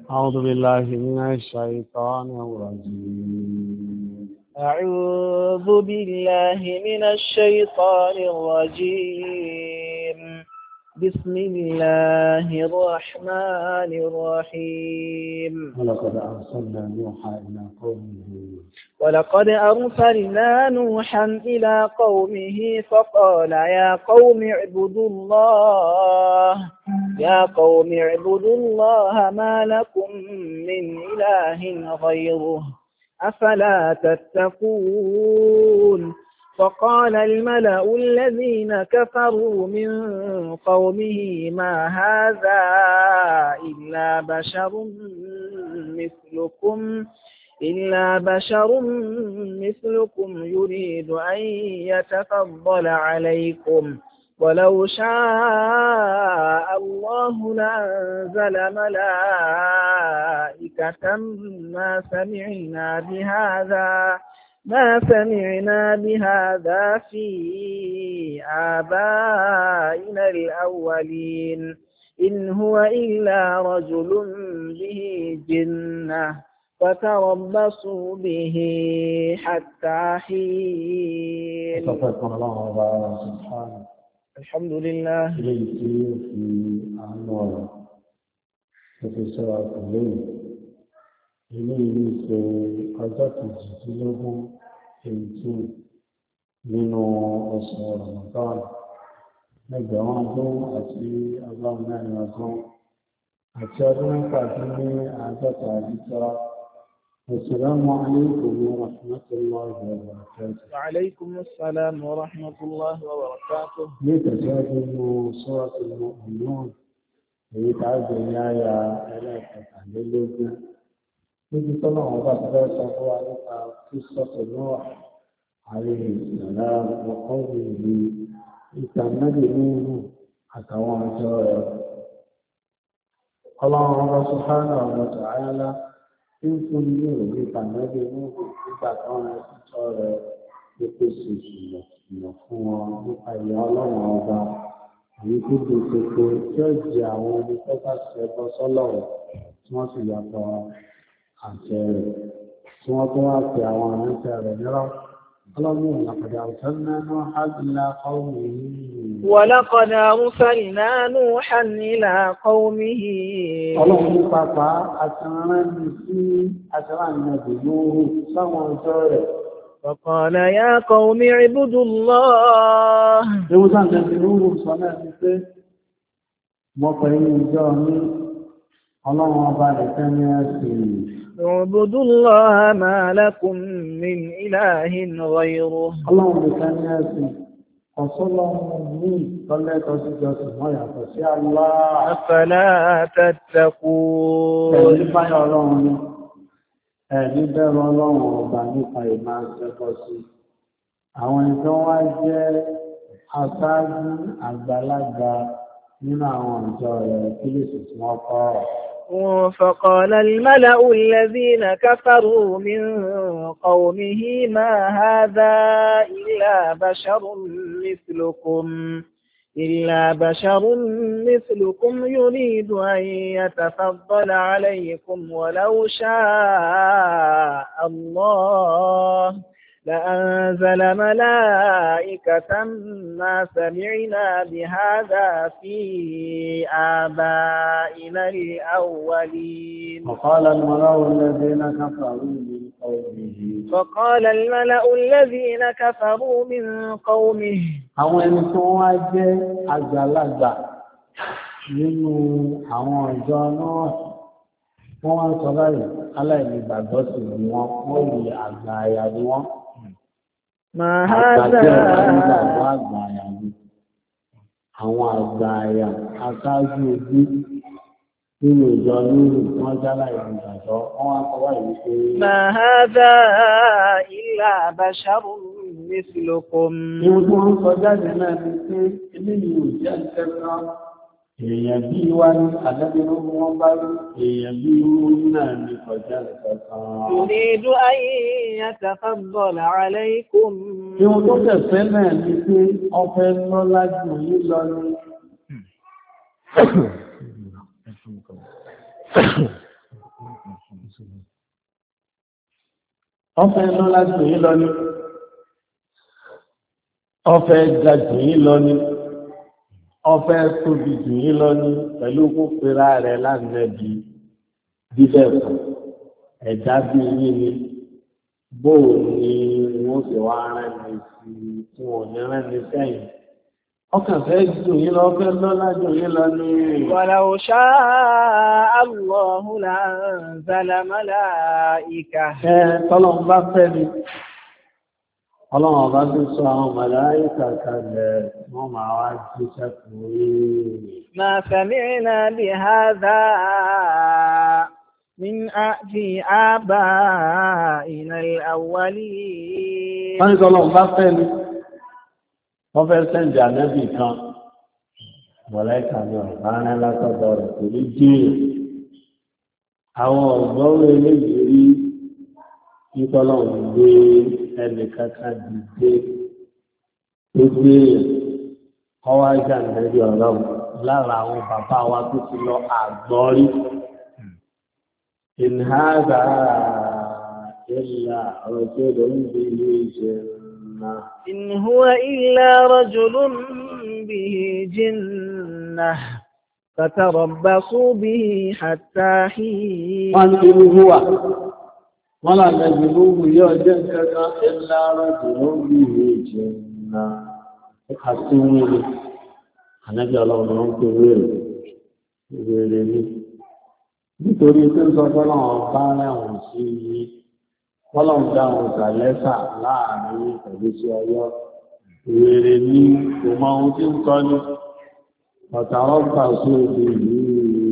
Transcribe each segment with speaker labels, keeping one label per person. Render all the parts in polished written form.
Speaker 1: أعوذ بالله من الشيطان الرجيم.
Speaker 2: أعوذ بالله من الشيطان الرجيم. بسم الله الرحمن الرحيم.
Speaker 1: ولقد أرسلنا نوحا إلى قومه فقال يا قوم اعبدوا الله ما لكم من إله غيره أفلا تتقون. فقال الملأ الذين كفروا من قومه ما هذا إلا بشر مثلكم يريد أن يتفضل عليكم ولو شاء الله لأنزل ملائكة ما سمعنا بهذا في آبائنا الأولين إن هو إلا رجل به جنة فتربصوا به حتى حين. الحمد لله.
Speaker 3: ilé ìlú ṣe ọjọ́ kejìdínlógún 18 nínú oṣù Ramadan ẹgbẹ̀rún ọdún àti ọgọ́rùn mẹ́rin ọdún àti ọdún mẹ́fàdínní àádọ́ta àdíjọ́. Assalamu alaykum wa rahmatullahi wa barakatuh.
Speaker 2: Wa alaykum assalam wa rahmatullahi wa barakatuh.
Speaker 3: Ní ìtẹ̀síwájú nínú Suratul Mu'minun èyí tá a gbé ní àyà ẹlẹ́ẹ̀kẹtàlélógún. Níbi tọ́lá wọn bá fẹ́ sọ fún wa nípa kírísítọ́tù Nóà alayhi salam ọkọ̀ ìlú ìtànàbì nínú àtàwọn ọjọ́ rẹ̀. Ọlọ́run ọba subhanahu wa ta'ala ń fún ní òwe ìtànàbì nínú nígbà táwọn ẹ̀sìtọ́ rẹ̀ ló pèsè ìṣìlọ̀ fún wọn nípa ìyá ọlọ́run ọba èyí tó di kókó tí ó jẹ àwọn ẹni tó bá ṣẹbọ sọ́lọ́run tí wọ́n sì yàtọ̀ àṣẹ rẹ̀ tí wọ́n tó wá pè àwọn àrántí rẹ̀ nírọ̀. Ọlọ́run لقد أرسلنا نوحا إلى قومه
Speaker 2: ولقد أرسلنا نوحا إلى قومه.
Speaker 3: Ọlọ́run ní pápá àtàrán nàbì Núhù sáwọn ọjọ́ rẹ̀.
Speaker 2: فقال يا قوم اعبدوا الله.
Speaker 3: Ewu sáà nàbì Núhù sọ náà ní pé mọ́ pẹ̀lú ìjọ ní Ọlọ́run ọba nìkan ní ẹ̀sìn.
Speaker 2: اعبدوا الله ما لكم من إله غيره.
Speaker 3: Ọlọ́run nìkan ní ẹ̀sìn. Ọ̀sọ́lọ́run ní tọ́lẹ́tọ́ sí jọsìn wọ́n yàtọ̀ sí Allah.
Speaker 2: أفلا تتقون.
Speaker 3: Ẹ̀rí báyọ̀ Ọlọ́run ní. Ẹ̀rí bẹ̀rù Ọlọ́run ọba nípa ìmá ṣẹ́kọ̀ sí. Àwọn ìjọ wá jẹ́ aṣáájú àgbàlagbà nínú àwọn ìjọ rẹ̀ kí lè sì tí wọ́n kọ́.
Speaker 2: فقال الملأ الذين كفروا من قومه ما هذا إلا بشر مثلكم يريد أن يتفضل عليكم ولو شاء الله لأنزل ملائكة ما سمعنا بهذا في آبائنا الأولين.
Speaker 3: وقال الملأ الذين كفروا من قومه àwọn ẹni tó wá jẹ́ àgbàlagbà nínú àwọn ọjọ́ náà wọ́n wá ń sọ báyìí aláìnígbàgbọ́ sí ni wọ́n rí àgbà àyà ni wọ́n. Àwọn àgbà àyà aṣáájú ojú nínú ìjọ lórí wọ́n jálá ìrìnàjò wọ́n wá kọwàá ìlú pé
Speaker 2: ما هذا إلا بشر مثلكم.
Speaker 3: Ìwọ̀n tí wọ́n sọ jáde náà ni pé ilé ìwò jẹ́ ìkẹta èèyàn bí wá ní àdábínú wọn bá rí èèyàn bí irú náà ní kọjá ìkẹta.
Speaker 2: يريد أن يتفضل عليكم.
Speaker 3: Ìwọ̀n tó tẹ̀fẹ́ náà ni pé ọfẹ́ lọ́lá jù yí lọ ní ọfẹ́ lọ́lá jù yín lọ ní ọfẹ́ ga jù yín lọ ní ọfẹ́ tóbi jù yín lọ ní pẹ̀lú kópera rẹ̀ lánàbí bíbẹ̀ fún ẹ̀dá bí yín ni bóò ni wọ́n sì wá rẹ́ni sí tí wọ́n ní rẹ́ni sẹ́yìn ọkàn fẹ́ jù yín lọ fẹ́ lọ́lá jù yín lọ ní.
Speaker 1: Walau sha'a Allahu la'anzala malaika.
Speaker 3: Tọ́lọ́run bá fẹ́ ni ọlọ́run ọba tó sọ àwọn màláíkà kalẹ̀ wọ́n máa wá jíṣẹ́ fún yín.
Speaker 1: Ma sami'na bihadha fi aba'ina al-awwalin.
Speaker 3: Wọ́n ní tọ́lọ́run bá fẹ́ ni wọ́n fẹ́ sẹ́ǹdì ànábì kan mọ̀lẹ́kà ní ọ̀rán látọ̀dọ̀ rẹ̀ kò ní jíìrì àwọn ọ̀gbọ́n eléyìí rí nítọ́lọ́run gbé ẹnì kankan dìde tó gbé ọwọ́ ajá ànábì ọ̀rọ̀ lára àwọn bàbá wa tó ti lọ àgbọ́rí ìnáàbà ìlà ọ̀jọ́ ló ń gbé ilé ìjẹun.
Speaker 1: إن هو إلا رجل به جنة فتربصوا به حتى حين.
Speaker 3: قال إن هو ولا نجلوه يوجد إلا رجل به جنة حسوني أنا جعل الله كبير كبيرني nítorí tó ń sọ fọ́lọ́wọ́n bá rẹ̀wọ̀n sí i fọ́lọ́n dáhùn sàlẹ́sà láàrin pẹ̀lú sí ọyọ́ ìrèrè ní kò mọ ohun tí ń kọ́ ní ọ̀tàrọ́gbà sóòdì yìí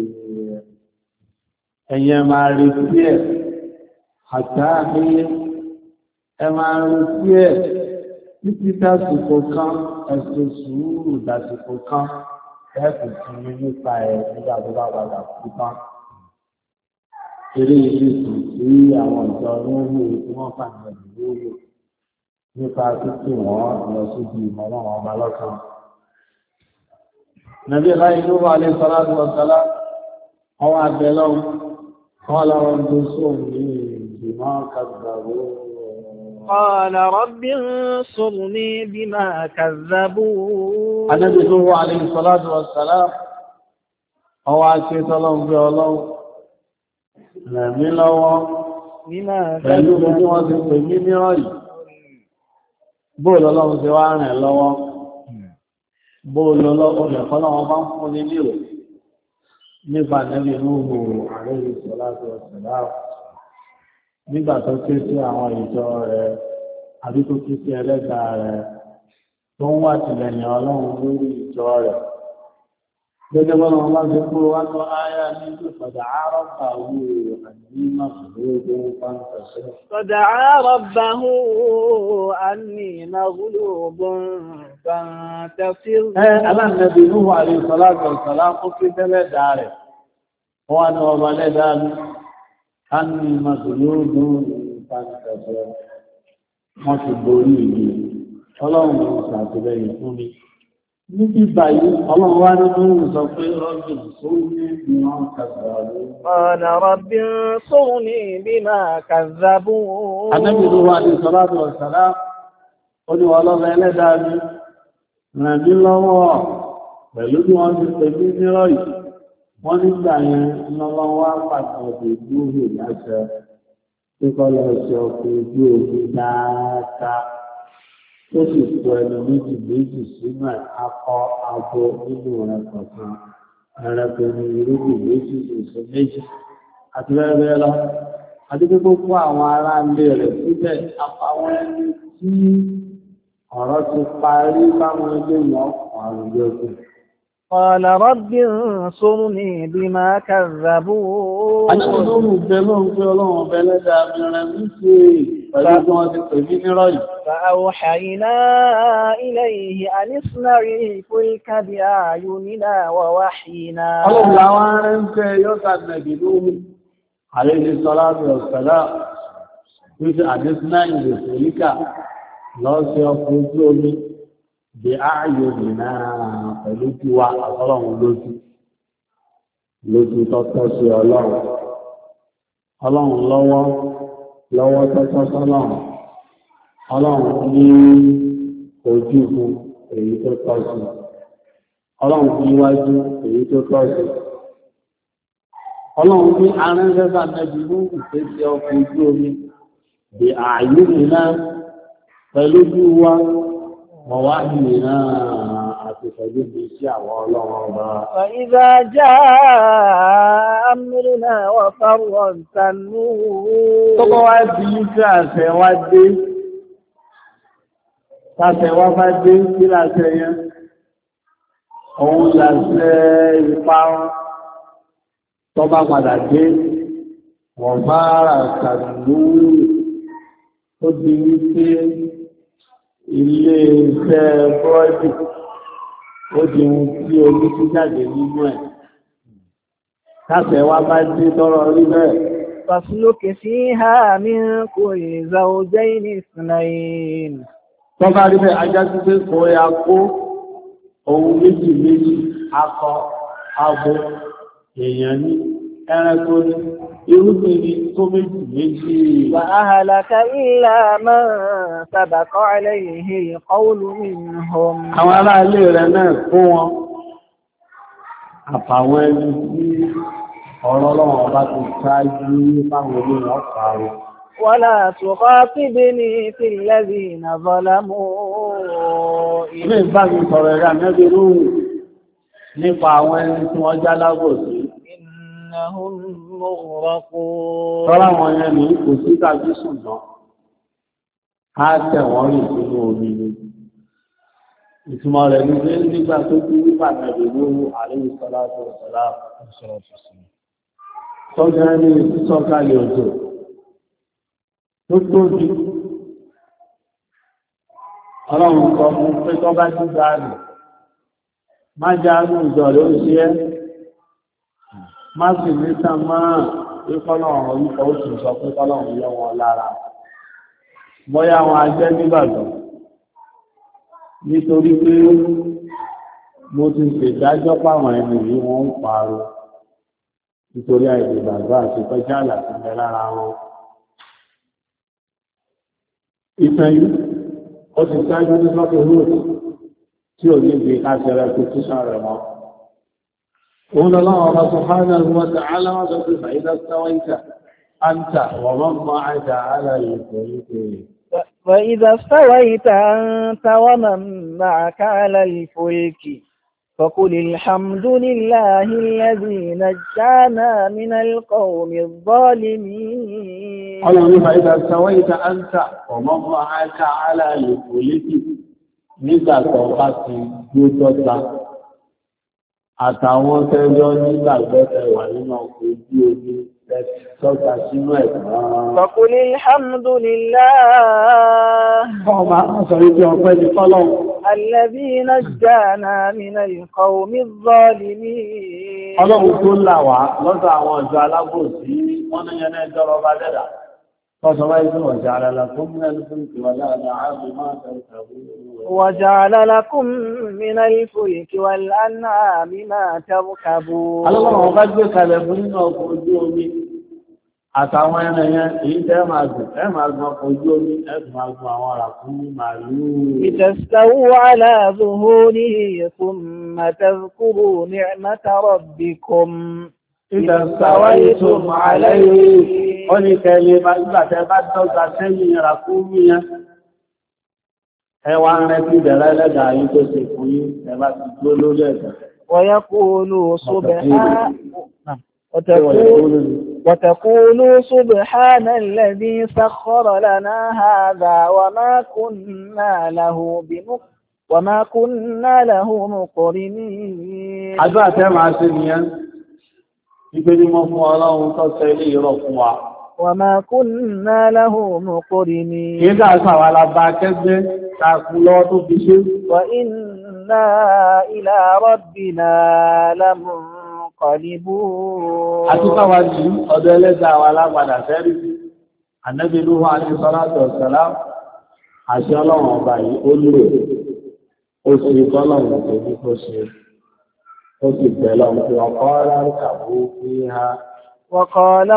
Speaker 3: ẹ̀yẹ máa retí ẹ̀ àtàrí ẹ máa retí ẹ̀ títí dásìkò kan ẹ̀sùn sùúrù dásìkò kan ẹ̀kùn fún mi nípa ẹ̀ nígbà tó bá padà kú tán. Eré ìṣètò sí àwọn ìjọ lóòrò tí wọ́n pàdé lóòrò nípa títí wọ́n lọ síbi ìmọ̀ràn ọba lọ́kàn. Nàbí láì ló wà lè sọ́lá tó ọ̀sọ́lá, ọwọ́ àbẹ̀lọ́wọ́, wọ́n lọ́wọ́ tó sóòrùn ní ìgbìmọ̀ kàgbàrú.
Speaker 1: قال رب انصرني بما كذبون.
Speaker 3: Ànábì tó wà lè sọ́lá tó ọ̀sọ́lá, ọwọ́ àti tọ́lọ́ rẹ̀mí lọ́wọ́ pẹ̀lú bí wọ́n ti pè mí ní ọ̀yí bóòlù ọlọ́run ti wá rìn lọ́wọ́ bóòlù ọlọ́run ẹ̀kọ́ lọ́wọ́ bá ń fún ní nílò nípa nẹ́bí Núhù alayhi salatu wassalam nígbà tó ké sí àwọn ìjọ rẹ̀ àbí tó ké sí ẹlẹ́dàá rẹ̀ tó ń wà tìlẹ̀yìn ọlọ́run lórí ìjọ rẹ̀ gẹ́gẹ́ bọ́lá wọn bá ti kúrò wá tó áyá ní فدعا ربه أني مغلوب فانتصر.
Speaker 1: فدعا ربه أني مغلوب فانتصر.
Speaker 3: أنا النبي نوح عليه الصلاة والسلام قلت له داره هو أن وبلد أني مغلوب فانتصر. ما تقولي ọlọ́run ló ṣàtìlẹ́yìn fún mi níbi báyìí ọlọ́run wá nínú sọ pé rọ́bì sóní bí wọ́n kàzàbú.
Speaker 1: ọ̀nà rọ́bì sóní bí máa kàzàbú.
Speaker 3: Ànábì wà ní sọ́látù ọ̀sàlá ó ní ọlọ́run ẹlẹ́dàá mi ràn mí lọ́wọ́ pẹ̀lú bí wọ́n ti pè mí nírọ̀ yìí wọ́n nígbà yẹn lọ́wọ́ wá pàtàkì gbúhù láṣẹ tí kọ́ lọ sí ọkọ̀ ojú omi dáadáa ó sì kó ẹnu méjì sínú akọ abo nínú rẹ̀ kọ̀ọ̀kan ẹranko ní irúgbìn méjì èso méjì àti bẹ́ẹ̀ bẹ́ẹ̀ lọ àti pé gbogbo àwọn ará ilé rẹ̀ síbẹ̀ àpàwọn ẹni tí ọ̀rọ̀ ti parí báwọn ilé wọn àrùn yọkùn.
Speaker 1: قال رب انصرني بما كذبون.
Speaker 3: أنا أقول بلون بلدا من رمسي
Speaker 1: فأوحينا إليه أن اصنع الفلك بأعيننا ووحينا.
Speaker 3: الله لوان سيوسع النبي عليه الصلاة والسلام وإذا أن اصنع الفلك لا سيقول bí ààyò nìna pẹ̀lú tí wá ọlọ́run lójú tọ́tọ́ sí ọlọ́run lọ́wọ́ lọ́wọ́ tọ́tọ́ sọ́lọ́run ọlọ́run ní ojú fún èyí tó tọ́ sí ọlọ́run ní iwájú èyí tó tọ́ sí ọlọ́run ní arẹ́rẹ́bà nẹ́bí ló ń pè sí ọkọ̀ ojú omi bí ààyè mìíràn pẹ̀lú bí wá mọ̀ wá mìíràn àti pẹ̀lú bí sí àwọn ọlọ́run ọba.
Speaker 1: فإذا جاء أمرنا وفرت النور.
Speaker 3: Tọ́kọ́ wá di sí àṣẹ wá dé. Tàṣẹ wá bá dé sí láṣẹ yẹn. Òun láṣẹ ìparun. Tọ́ bá padà dé. Wọ́n bá rà kàdúrú. Ó di wípé ilé iṣẹ́ búrọ́dì. Ó di ohun tí omi ti jáde nínú ẹ̀. Tàṣẹ wá bá dé tọ́rọ rí bẹ́ẹ̀.
Speaker 1: فاسلك فيها من كل زوجين اثنين.
Speaker 3: Tọ́bá rí bẹ́ ajá tí pé kò ya kó ohun méjì méjì akọ, abo, èèyàn ní, ẹranko ní, irúgbìn ní tó méjì méjì.
Speaker 1: وأهلك إلا من سبق عليه القول منهم.
Speaker 3: Àwọn ará ilé rẹ̀ náà kó wọn, àfàwọn ẹni tí ọ̀rọ̀ ọlọ́run ọba ti ṣáájú fáwọn olórin ọ̀pàá.
Speaker 1: ولا تخاطبني في الذين ظلموا.
Speaker 3: Ilé ìbámi sọ̀rọ̀ ẹ̀rẹ́ àmẹ́bí lóhùn nípa àwọn ẹni tí wọ́n já lábòsí.
Speaker 1: إنهم مغرقون.
Speaker 3: Tọ́lá wọn yẹn ní kò sí tàbí ṣùgbọ́n á tẹ̀ wọ́n rìn sínú omi ni. Ìtumọ̀ rẹ̀ ní pé nígbà tó kú nípa àmẹ́bí lóhùn alayhi salatu wa salam. Tọ́jú ẹni sísọ̀kalẹ̀ òjò tó tóbi. Ọlọ́run sọ fún pé tọ́ bá jí dáàrì, má já ní ìjọ ló ń ṣe ẹ́, má sì ní tàn máa pípọ́lọ́run orúkọ ó sì sọ pé kọ́lọ́run yọ wọn lára. Bọ́yá wọn ajẹ́ nígbàgbọ́, nítorí pé mo ti ṣèdájọ́ páwọn ẹni yìí wọ́n ń parọ́, nítorí àìdìgbàgbọ́ àti kọjá àlàtí bẹ lára wọn. Ìtàn yìí, ó ti sáájú ní sọ́kè rúùtù tí ò ní bí káṣẹrẹ pẹ̀tíṣàn rẹ̀ mọ́. Òun lọ́wọ́ ọba subhanahu wa ta'ala wọ́n sọ pé fàídá sáwáìtà, áńtà, wọ́n mọ́ mọ́ àjà aláyé pẹ̀lú.
Speaker 1: فإذا استويت أنت ومن معك على الفلك فقل الحمد لله الذي نجانا من القوم الظالمين.
Speaker 3: Ọlọ́run فإذا استويت أنت ومن معك على الفلك nígbà tó bá ti gbé dọ́gba àtàwọn tẹ́jọ́ nígbàgbọ́ tẹwà nínú ọkọ̀ ojú omi tọ́ta sínú ẹ̀kọ́.
Speaker 1: فقل الحمد لله الذي نجانا من القوم الظالمين.
Speaker 3: Ọlọ́run tó là wá lọ́dọ̀ àwọn ọjọ́ alábòsí wọ́n ní yẹn ẹjọ́ ọba dẹ́dà.
Speaker 1: وجعل لكم من الفلك والأنعام ما تركبون.
Speaker 3: Ọlọ́run bá gbé kalẹ̀ fún nínú ọkọ̀ ojú omi àtàwọn ẹnìyàn èyí tẹ́ máa gùn ọkọ̀ ojú omi máa gùn àwọn ará fún màálù.
Speaker 1: لتستووا على ظهوره ثم تذكروا نعمة ربكم
Speaker 3: إذا استويتم عليه ó ní kẹ́lẹ̀ bá gbàtẹ́ bá dọ́gba sẹ́yìn ìràkúnmíyàn ẹwà rẹ̀ ti bẹ̀rẹ̀ lẹ́dà yìí tó ṣe fún yí ẹbá ti gbó lórí ẹ̀dà
Speaker 1: وتقولوا سبحان الذي سخر لنا هذا وما كنا له مقرنين.
Speaker 3: àdúrà tẹ́ máa ṣe nìyẹn ìgbé ní mọ́ fún ọlọ́run tó ṣe ilé ìrọ̀ fún wa.
Speaker 1: وما كنا له مقرنين.
Speaker 3: Kìí dà sọ àwọn alábà kẹgbẹ́ takùn lọ́wọ́ tó fi ṣe.
Speaker 1: وإنا إلى ربنا لمنقلبون.
Speaker 3: Àti káwà ní ọ̀dọ̀ ẹlẹ́dàá àwọn alápadà fẹ́rí. Ànábì Nuhu alayhi salatu wa salam, àṣẹ ọlọ́run ọba yìí ó lò ó sì tọ́lọ́run tó ní kó ṣe. Ó sì bẹ̀lọ́ pé ọkọ̀ rárá kàbó fi ha
Speaker 1: وقال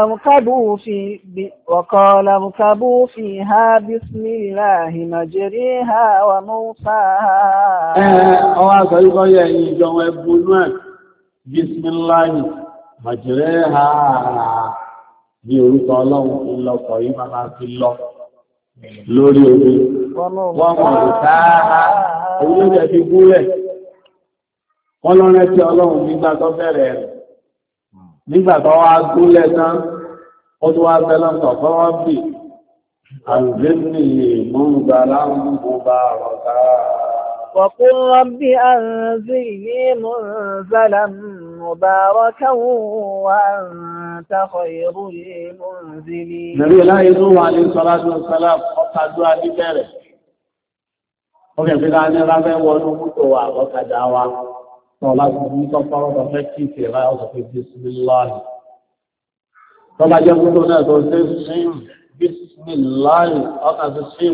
Speaker 1: اركبوا فيها بسم الله مجريها ومرساها.
Speaker 3: ọwọ́ àgbàríkọ́ yẹ ìjọ ẹgbùnú ẹ̀ bísmìláhì màjìrẹ́ha bí orúkọ ọlọ́run fi lọ́kọ̀ yìí máa fi lọ lórí omi wọ́n mọ̀ ìtaáha orílẹ̀-èdè fi gúnlẹ̀ wọ́n lọ́rẹ́ tí ọlọ́run nígbà tó bẹ̀rẹ̀ rẹ̀ nígbà tó wá gúnlẹ̀ tán ó tó wá bẹ́lọ́ntọ̀ fọ́wọ́ bì àrùbẹ́ni mọ́ngbàlá ń bó bá rọ̀ta.
Speaker 1: وقل رب أنزلني منزلا مباركا وأنت خير المنزلين.
Speaker 3: نبي الله يدعو عليه الصلاة والسلام قد دعا بكره ọkẹ̀ fi ká ní rábẹ́ wọnú mútó wà lọ́kàdá wa tọ́lá ní tọ́fọ́rọ́ tó fẹ́ kí ìfẹ́ ráyọ́ sọ pé bísmìláì tọ́lá jẹ́ mútó náà tó ṣe ṣím bísmìláì ọkà sí ṣím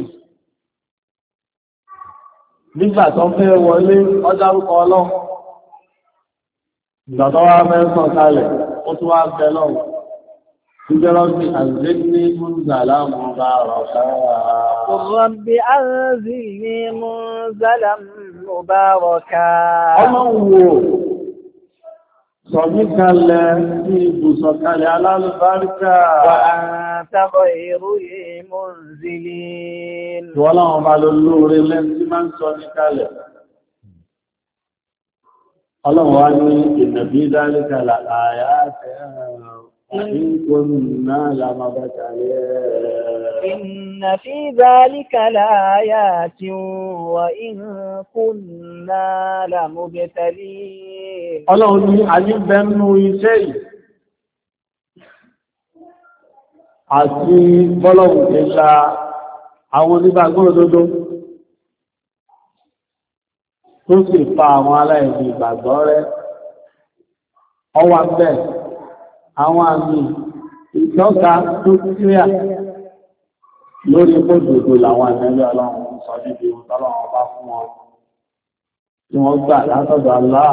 Speaker 3: nígbà tó fẹ́ wọlé ọjárúkọ ọlọ́run ìgbà tó wá fẹ́ sọ kalẹ̀ ó tún wá bẹ lọ́wọ́ ìjọrọ́bí àzíní múnzàlá mọ́bá
Speaker 1: رب أنزلني منزلا مباركا.
Speaker 3: ọlọ́wọ́ sọ̀míkalẹ̀ ní ibùsọ̀kalẹ̀ alálùbáríkà.
Speaker 1: وأنت خير المنزلين.
Speaker 3: Ìwọ́láwọn bá lọ lóore lẹ́n tí máa ń sọ ní kalẹ̀. Ọlọ́run wá ní ìnàbí dáríkàlà àyà àti إن كنا لمبتلين.
Speaker 1: إن في ذلك لآيات وإن كنا لمبتلين.
Speaker 3: Ọlọ́run ní àyíbẹ̀nú iṣẹ́ yìí àti bọ́lọ̀wù ti la àwọn onígbàgbọ́ òdodo tó sì fa àwọn aláìní ìgbàgbọ́ rẹ̀ ọwà bẹ́ẹ̀ àwọn àmì ìtọ́ka tó kíríà lórí gbogbo làwọn àmẹ́lẹ́ ọlọ́run sọ níbi ìtọ́lọ́run bá fún wọn tí wọ́n gbà látọ̀dọ̀ Allah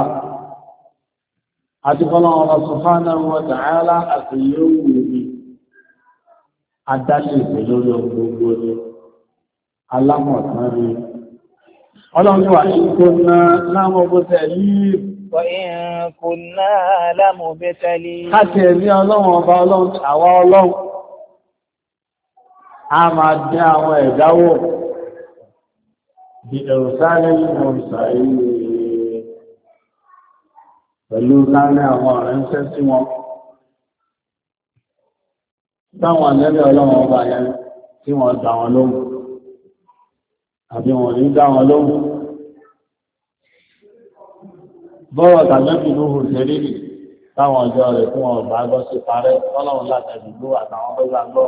Speaker 3: àti fọ́lọ́run subhanahu wa ta'ala àti yóò wù ní adáṣẹ́sẹ̀ lórí gbogbo ní alámọ̀tán rí ọlọ́run wà ní kó ná láwọn bó tẹ̀lé
Speaker 1: وإن كنا لمبتلين.
Speaker 3: káàkiri ní ọlọ́run ọba ọlọ́run àwa ọlọ́run a máa dín àwọn ẹ̀dáwò bí ẹ̀rùsáré ìmọ̀sàáyé pẹ̀lú láàrin àwọn ọ̀rẹ́ńṣẹ́ sí wọn táwọn àlẹ́lẹ́ ọlọ́run ọba yẹn tí wọ́n dá wọn lóhùn àbí wọ́n ní dá wọn lóhùn bọ́rọ̀ tàbí lóhù tẹ́lẹ̀ táwọn ọjọ́ rẹ̀ fún ọ̀bá gbọ́ sí parẹ́ tọ́lọ́run látàbí ló àtàwọn tó gbàgbọ́.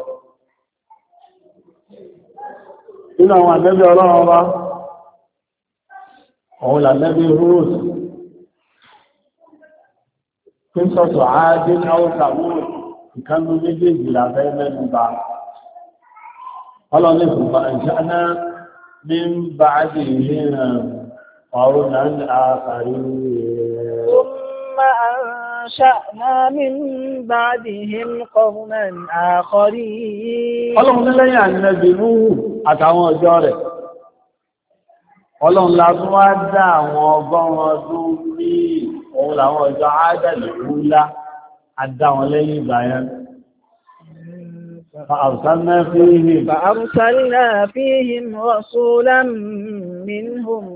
Speaker 3: Nínú àwọn ànẹ́bí ọlọ́run ọba, òun lànẹ́bí Hud, tí ń sọ̀tọ̀ àádé ní àwọ́sà wúrò ìkánú méjèèjì lábẹ́ mẹ́lúbà. Ọlọ́run ìfúnfà ìjáná ní bá ájì ìhìnrìn قولا آخرين
Speaker 1: ثم أنشأنا من بعدهم قوما آخرين.
Speaker 3: Ọlọ́run lẹ́yìn ànẹ́bì Núhù àtàwọn ọjọ́ rẹ̀. Ọlọ́run la tún wá dá àwọn ọgọ́rùn ọdún ní òun làwọn ọjọ́ Ádàlì wúlá, a dá wọn lẹ́yìn ìgbà yẹn.
Speaker 1: فأرسلنا فيهم رسولا منهم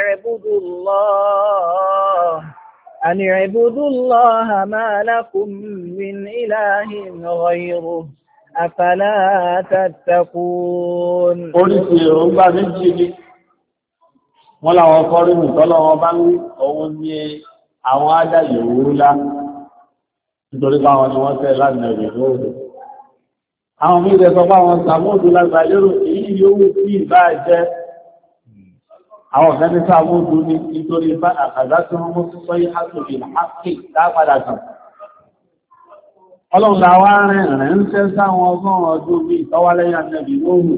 Speaker 1: أن اعبدوا الله ما لكم من إله غيره أفلا تتقون.
Speaker 3: Oríṣi èròǹgbà méjì ni wọ́n láwọn kọrí nìtọ́lọ́wọ́ bá ń òun ní àwọn Ádàlì wúlá nítorí báwọn ni wọ́n tẹ́ láti ẹ̀rẹ̀ lóòrùn. Àwọn mí rẹ̀ sọ fáwọn sàmóòdù lágbà lérò èyí yóò sí ìbá jẹ́ àwọn ọ̀fẹ́ ní sàmóòdù ní nítorí bá àkàdá tí wọ́n mú sọ yí hásòfì láàkì dápadà kan. Ọlọ́run láwá rẹ̀ rẹ̀ ń tẹ́ sáwọn ọgọ́rùn ọdún bí ìtọ́wálẹ́yìn ànẹ́bì lóòrùn.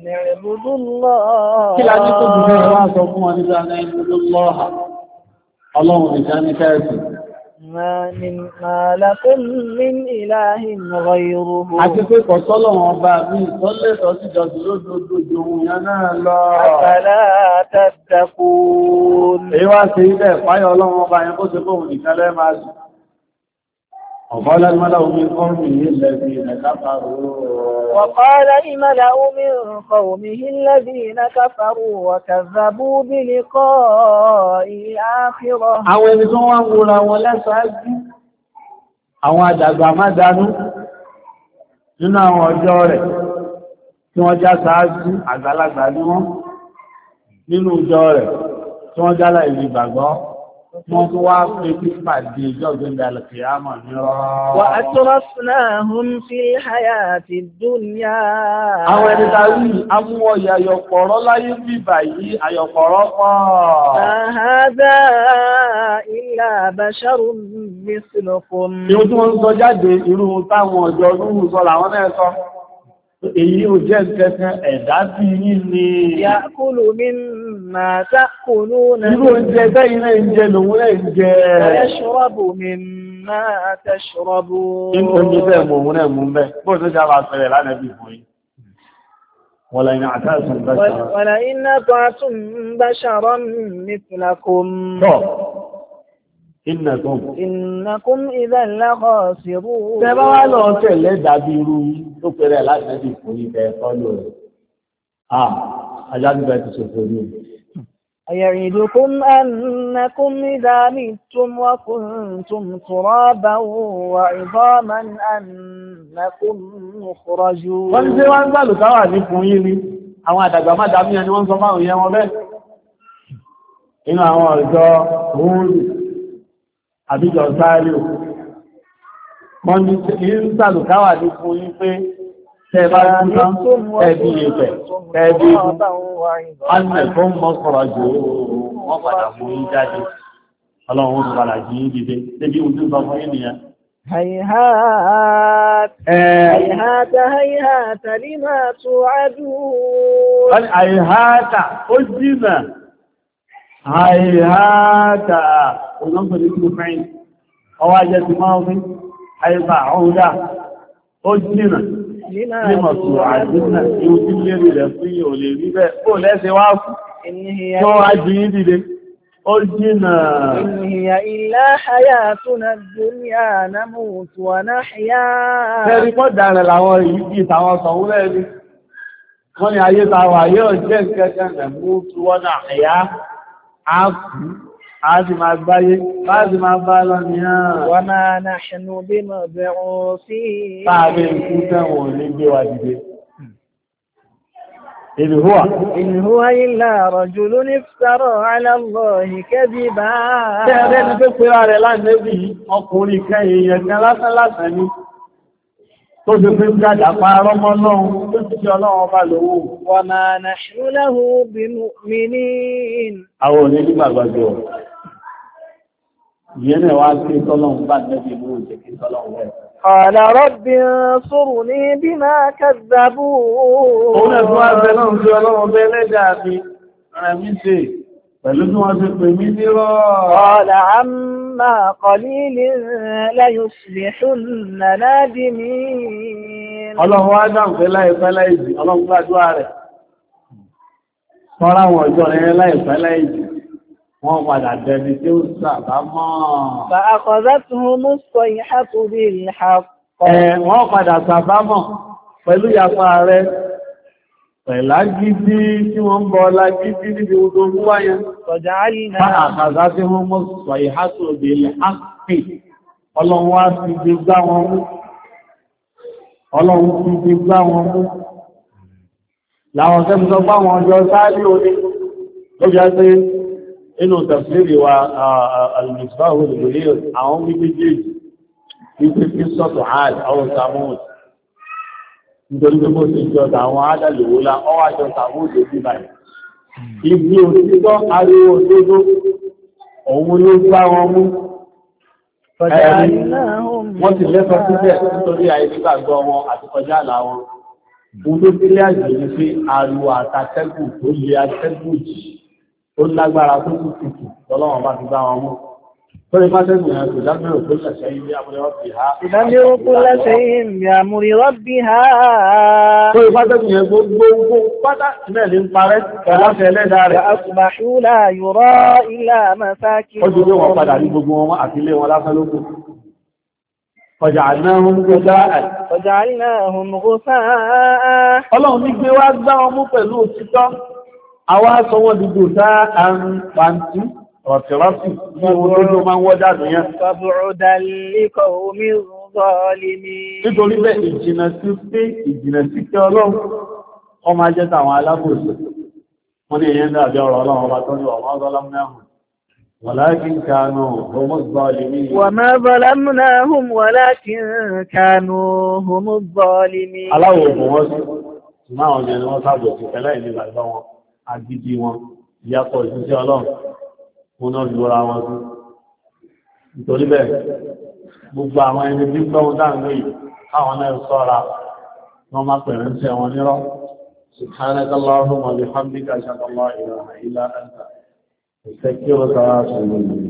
Speaker 3: Kí la ní tó jù bẹ́ẹ̀ wá sọ fún wọn nígbà náà ìlú lọ́ha? Ọlọ́run nìkan ní kẹ́ẹ̀sì.
Speaker 1: ما لكم من إله غيره
Speaker 3: àti pé kò sọ́lọ́run ọba mi ìtọ́lẹ̀tọ́ sí jọdún lódodo ohun yẹn náà lọ.
Speaker 1: أفلا تتقون.
Speaker 3: èyí wá sí ilẹ̀ ìpáyọ̀ ọlọ́run ọba yẹn kó ṣe fóun nìkan lẹ́ máa sùn. وقال الملأ من قومه الذين كفروا
Speaker 1: وقال الملأ من قومه الذين كفروا وكذبوا بلقاء الآخرة.
Speaker 3: àwọn ẹni tó wá ń wòra wọn lẹ́sàájú àwọn àdàgbà má dánú nínú àwọn ọjọ́ rẹ̀ tí wọ́n já sáájú àgbàlagbà ní wọ́n nínú ọjọ́ rẹ̀ tí wọ́n jálá ìlú ìgbàgbọ́ wọ́n tó wá pé kí pàdé ìjọ́ ìgbẹ̀ndà alìkìyàmọ̀ ní rọ́rọ̀.
Speaker 1: Wa atrafnahum fil hayati dunya.
Speaker 3: Àwọn ẹni tàbí amúwọ̀ ìyàyọ̀pọ̀rọ̀ láyé bíbà yìí àyọ̀pọ̀rọ̀ pọ̀.
Speaker 1: Ma hadha illa basharun mislukum.
Speaker 3: Ní ó tí wọ́n ń sọ jáde irú táwọn ọjọ́ lóhùn sọ làwọn náà sọ. Èyí ò jẹ́ kẹ́kẹ́ ẹ̀dá bí yí ni.
Speaker 1: Ya'kulu mimma ta'kuluna.
Speaker 3: Irú oúnjẹ bẹ́yìn náà ń jẹ lòun náà ń jẹ.
Speaker 1: Wa yashrabu mimma tashrabun.
Speaker 3: Inú oúnjẹ bẹ́ẹ̀ mọ̀ òun náà mú bẹ́. Bó tó já máa fẹ́rẹ̀ lánàá bí fún yí. ولئن أعطيتم بشرا
Speaker 1: ولئن أطعتم بشرا مثلكم إنكم إذا لخاسرون.
Speaker 3: Tẹ́ bá wá lọ tẹ̀lé dàbí irú tó pẹ̀rẹ̀ láti ẹbí fún ìfẹ́ fọ́lù rẹ̀. Ajájú bá ti ṣòfò ní.
Speaker 1: أيعدكم أنكم إذا متم وكنتم ترابا وعظاما أنكم مخرجون.
Speaker 3: Wọ́n tí wọ́n ń gbàlù káwà ní fún yí ní àwọn àdàgbà má dàmí ẹni wọ́n sọ máa yẹ wọn bẹ́ẹ̀. Inú àwọn ọ̀dọ́ oòrùn àbíjọ sáàrí ò. Wọ́n ní ń gbàlù káwà ní fún yí pé tẹ́ bá gúnná ẹbí ìfẹ̀ ẹbí ọ̀nà fún mọ́kànlá jù wọ́n padà mú yí jáde ọlọ́run tó padà jí dìde débi ojú sọ fún ènìyàn.
Speaker 1: هيهات هيهات هيهات لما توعدون.
Speaker 3: هيهات أجمع هيهات وننظر اسم فعل أواجه ماضي حيث عودة أجمع لما توعدون يوتي لي لفي ولي بي ولا سواف تو عجيب أجمع
Speaker 1: إن هي إلا حياتنا الدنيا نموت ونحيا.
Speaker 3: Fẹ́rí pọ́ dára làwọn ìyíkì tàwọn sọ̀wọ́ lẹ́rí. Wọ́n ni ayé tàwà yóò jẹ́ kẹ́kẹ́ nẹ̀mú tí wọ́n náà ẹ̀yà áàkù, a ti máa gbáyé, bá ti máa bá lọ ní ààrùn.
Speaker 1: Wa ma nahnu bimab'uthin.
Speaker 3: Táàbí ikú tẹ́wọ̀n ní gbé wa dìde.
Speaker 1: إن هو إلا رجل افترى على الله كذبا.
Speaker 3: Tẹ́ẹ̀rẹ́ ni tó pèrà rẹ̀ láàrẹ́bí ọkùnrin kẹyìn ẹ̀kẹ́ lásán ní tó ti pín jáde àpárọ́ mọ́ lọ́run tó ti ṣe ọlọ́run ọba lówó.
Speaker 1: وما نحن له بمؤمنين.
Speaker 3: Àwọn òní nígbà gbàgbọ́. Ìyẹn náà wá sí tọ́lọ́run bá nẹ́bí mú ìjẹ́kí tọ́lọ́run rẹ̀.
Speaker 1: قال رب انصرني بما كذبون.
Speaker 3: Òun ẹ̀fún wá bẹ náà sí ọlọ́run bẹ́ lẹ́jà mi, rẹ̀ mí ṣe, pẹ̀lú tí wọ́n ti pè mí ní rọ́.
Speaker 1: قال عما قليل ليصبحن نادمين.
Speaker 3: Ọlọ́run wá dáhùn pé láìpẹ́ láìjì, ọlọ́run gbàdúrà rẹ̀. Tọ́ra wọn ọjọ́ rẹ̀ láìpẹ́ láìjì, wọ́n padà dẹni tí ó sàbámọ̀.
Speaker 1: فأخذتهم الصيحة بالحق.
Speaker 3: Wọ́n padà sàbámọ̀ pẹ̀lú ìyapa rẹ̀, pẹ̀lá gidi tí wọ́n ń bọ́ lágídí níbi odò wáyẹn.
Speaker 1: فجعلنا
Speaker 3: فأخذتهم الصيحة بالحق. Ọlọ́run wá fi gbé gbá wọn mú. Ọlọ́run fi gbé gbá wọn mú. Láwọn tẹ́mùsọ gbá wọn ọjọ́ sáàrí orí. Ó jẹ́ pé inú tafsiri wa al-Misbah al-Munir àwọn méjèèjì wípé kí sọ́tọ̀ ààd àwọn Samud nítorí pé bó ti jọ àwọn àádàlùwòlá ọwá jọ Samud ó bí báyìí. Ibi òtítọ́ ariwo òdodo òun ló gbá wọn mú. Wọ́n ti lẹ́sọ síbẹ̀ nítorí àìsígbàgbọ́ wọn àti kọjá àlà wọn. Mo ló sílé àjẹ́ ní pé ariwo àtàtẹ́gùn tó lé atẹ́gùn jì ó lágbára tó kú kìkì lọ́lọ́wọ́n bá ti bá wọn mú. Torí bá tẹ́gùn yẹn kò dámẹ́rò kó lẹ̀ṣẹ́ ilé amúrẹ́wọ́ fi ha.
Speaker 1: تدمر كل شيء بأمر ربها.
Speaker 3: Torí bá tẹ́gùn yẹn gbogbo pátá náà ní ń parẹ́ láti ẹlẹ́dàá rẹ̀.
Speaker 1: فأصبحوا لا يرى إلا
Speaker 3: Ó ti gbé wọn
Speaker 1: مساكنهم.
Speaker 3: padà ní gbogbo wọn àti ilé wọn lásán lókù. فجعلناهم غثاء.
Speaker 1: فجعلناهم غثاء.
Speaker 3: Ọlọ́run ní gbé wá gbá wọn mú pẹ̀lú òtítọ́. Àwa sọ wọ́n di غثاء pàǹtí rọ̀tìrọ́tì ní ohun tó máa ń wọ́ jáde yẹn.
Speaker 1: فبعدا لقوم الظالمين.
Speaker 3: Nítorí bẹ́ẹ̀ ìjìnà sí pé Ọlọ́run ọmọ ajẹ́ tàwọn alábòsí. Wọ́n ní èyàn dàbí ọ̀rọ̀ Ọlọ́run ọba tó ní ọmọ ظلمناهم ولكن كانوا هم الظالمين.
Speaker 1: وما ظلمناهم ولكن كانوا هم الظالمين.
Speaker 3: Aláwọ̀ ògùn wọ́n sí, ṣùgbọ́n àwọn jẹ́ ni wọ́n sábò sí pẹ̀lẹ́ ìlú ìgbàgbọ́ wọn, agídí wọn, ìyàpọ̀ ìṣúṣẹ́ Ọlọ́run, wọn náà lóra wọn sí. Nítorí bẹ́ẹ̀, gbogbo àwọn ẹni tí gbọ́n dáńgbé yìí, káwọn náà sọ́ra, wọ́n máa pẹ̀rẹ̀ ń tẹ́ wọn nírọ́. سبحانك اللهم وبحمدك أشهد أن لا إله إلا أنت أستغفرك وأتوب إليك.